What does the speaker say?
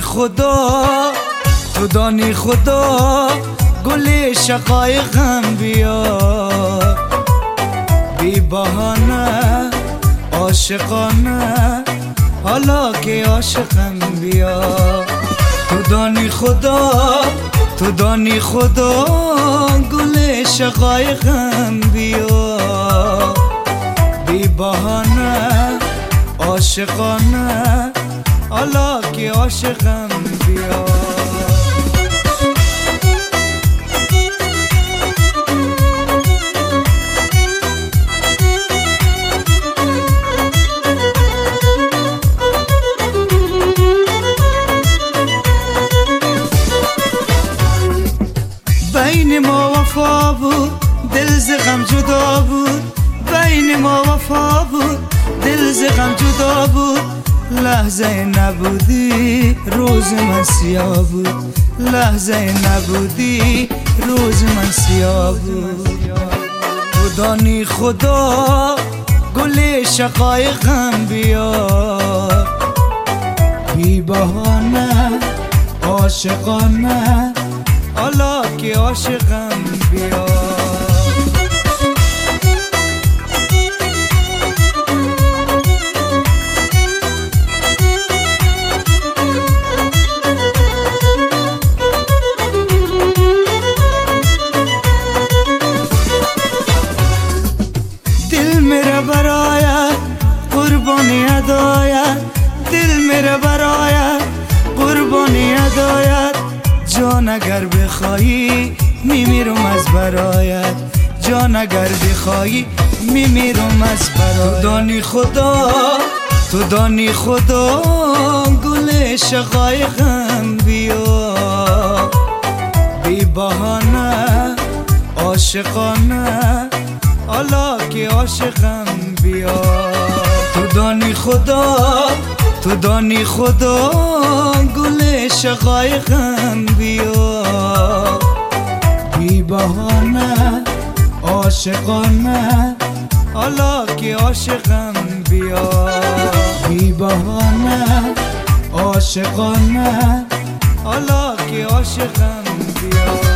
خدا تو دانی خدا گل شقایقم بیار، بی بهانه عاشقانه حالا که عاشقم بیار. تو دانی خدا تو دانی خدا گل شقایقم بیار، بی بهانه عاشقانه حالا که عاشقم بیار. بین ما وفا بود دل ز غم جدا بود، بین ما وفا بود دل ز غم جدا بود. لحظه نبودی روز من سیاه بود، لحظه نبودی روز من سیاه بود. تو دانی خدا گل شقایقم بیار، بی بهانه عاشقانه حالا که عاشقم بیار. دل میره برایت قربانی ادایت، دل میره برایت قربانی ادایت. جان اگر بخوایی میمیرم از برایت، جان اگر بخوایی میمیرم از برایت. تو دانی خدا تو دانی خدا گل شقایقم بیار، بی بهانه عاشقانه حالا که عاشقم بیار. تو دانی خدا تو دانی خدا گل شقایقم بیار، بی بهانه عاشقانه حالا که عاشقم بیار، بی بهانه عاشقانه حالا که عاشقم بیار.